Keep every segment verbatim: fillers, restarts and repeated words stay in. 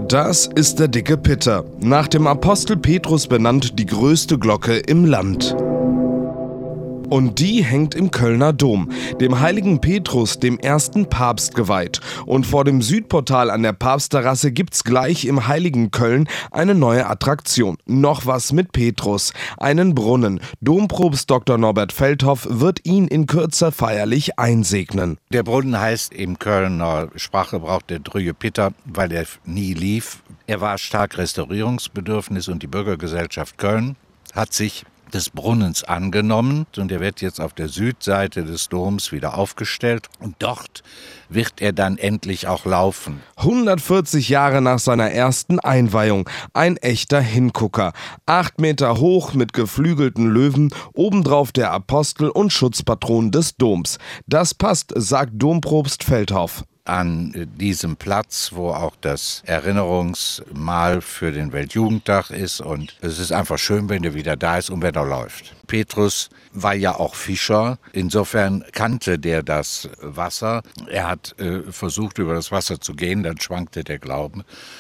Das ist der dicke Pitter, nach dem Apostel Petrus benannt, die größte Glocke im Land. Und die hängt im Kölner Dom, dem heiligen Petrus, dem ersten Papst, geweiht. Und vor dem Südportal an der Papstterrasse gibt's gleich im heiligen Köln eine neue Attraktion. Noch was mit Petrus, einen Brunnen. Dompropst Doktor Norbert Feldhoff wird ihn in Kürze feierlich einsegnen. Der Brunnen heißt im Kölner Sprachgebrauch der drüge Pitter, weil er nie lief. Er war stark restaurierungsbedürftig und die Bürgergesellschaft Köln hat sich des Brunnens angenommen und er wird jetzt auf der Südseite des Doms wieder aufgestellt und dort wird er dann endlich auch laufen. hundertvierzig Jahre nach seiner ersten Einweihung, ein echter Hingucker. Acht Meter hoch mit geflügelten Löwen, obendrauf der Apostel und Schutzpatron des Doms. Das passt, sagt Dompropst Feldhoff. An diesem Platz, wo auch das Erinnerungsmal für den Weltjugendtag ist und es ist einfach schön, wenn er wieder da ist und wenn er läuft. Petrus war ja auch Fischer, insofern kannte der das Wasser. Er hat äh, versucht, über das Wasser zu gehen, dann schwankte der Glauben.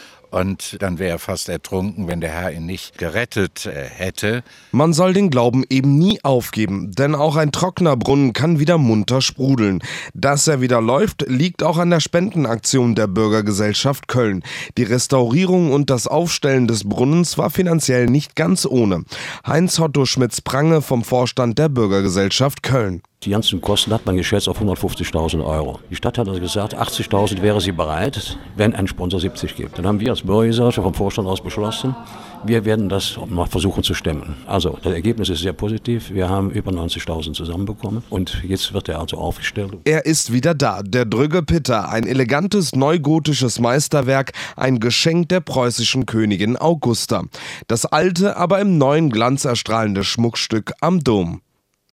Und dann wäre er fast ertrunken, wenn der Herr ihn nicht gerettet äh, hätte. Man soll den Glauben eben nie aufgeben, denn auch ein trockener Brunnen kann wieder munter sprudeln. Dass er wieder läuft, liegt auch an der Spendenaktion der Bürgergesellschaft Köln. Die Restaurierung und das Aufstellen des Brunnens war finanziell nicht ganz ohne. Heinz-Otto Schmitz-Prange vom Vorstand der Bürgergesellschaft Köln. Die ganzen Kosten hat man geschätzt auf hundertfünfzigtausend Euro. Die Stadt hat also gesagt, achtzigtausend wäre sie bereit, wenn ein Sponsor siebzig gibt. Dann haben wir als Bürgergesellschaft vom Vorstand aus beschlossen, wir werden das mal versuchen zu stemmen. Also das Ergebnis ist sehr positiv. Wir haben über neunzigtausend zusammenbekommen und jetzt wird er also aufgestellt. Er ist wieder da, der drüge Pitter, ein elegantes neugotisches Meisterwerk, ein Geschenk der preußischen Königin Augusta. Das alte, aber im neuen Glanz erstrahlende Schmuckstück am Dom.